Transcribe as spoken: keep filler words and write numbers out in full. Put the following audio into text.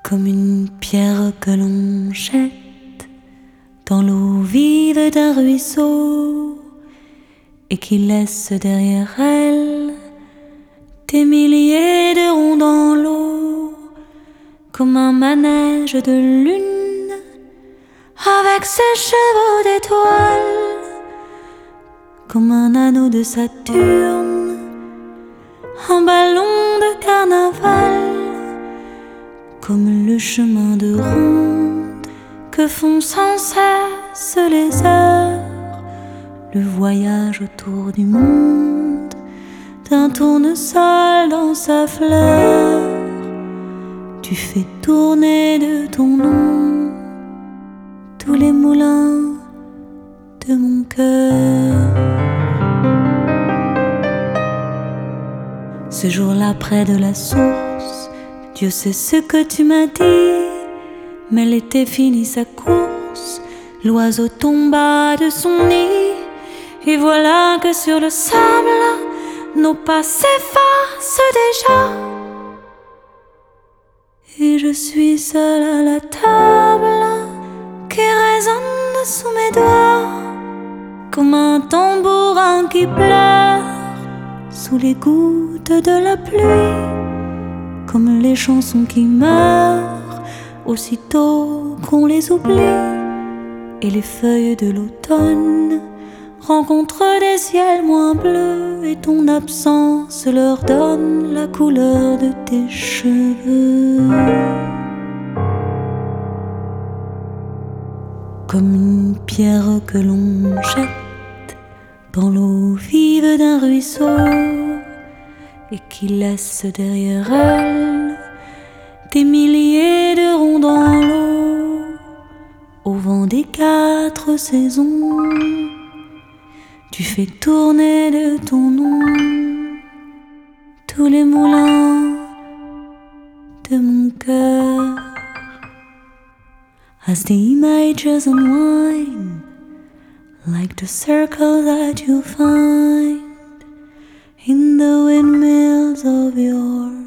comme une pierre que l'on jette dans l'eau vive d'un ruisseau et qui laisse derrière elle des milliers de ronds dans l'eau, comme un manège de lune avec ses chevaux d'étoiles, comme un anneau de Saturne, un ballon de carnaval, comme le chemin de ronde que font sans cesse les heures, le voyage autour du monde d'un tournesol dans sa fleur. Tu fais tourner de ton nom tous les moulins de mon cœur. Ce jour-là près de la source, Dieu sait ce que tu m'as dit, mais l'été finit sa course, l'oiseau tomba de son nid, et voilà que sur le sable, nos pas s'effacent déjà. Et je suis seule à la table qui résonne sous mes doigts, comme un tambourin qui pleure sous les gouttes de la pluie, comme les chansons qui meurent aussitôt qu'on les oublie, et les feuilles de l'automne rencontrent des ciels moins bleus, et ton absence leur donne la couleur de tes cheveux. Comme une pierre que l'on jette dans l'eau vive d'un ruisseau et qui laisse derrière elle des milliers de ronds dans l'eau, au vent des quatre saisons. Tu fais tourner de ton nom tous les moulins de mon cœur. As the images unwind, like the circles that you find in the windmills of your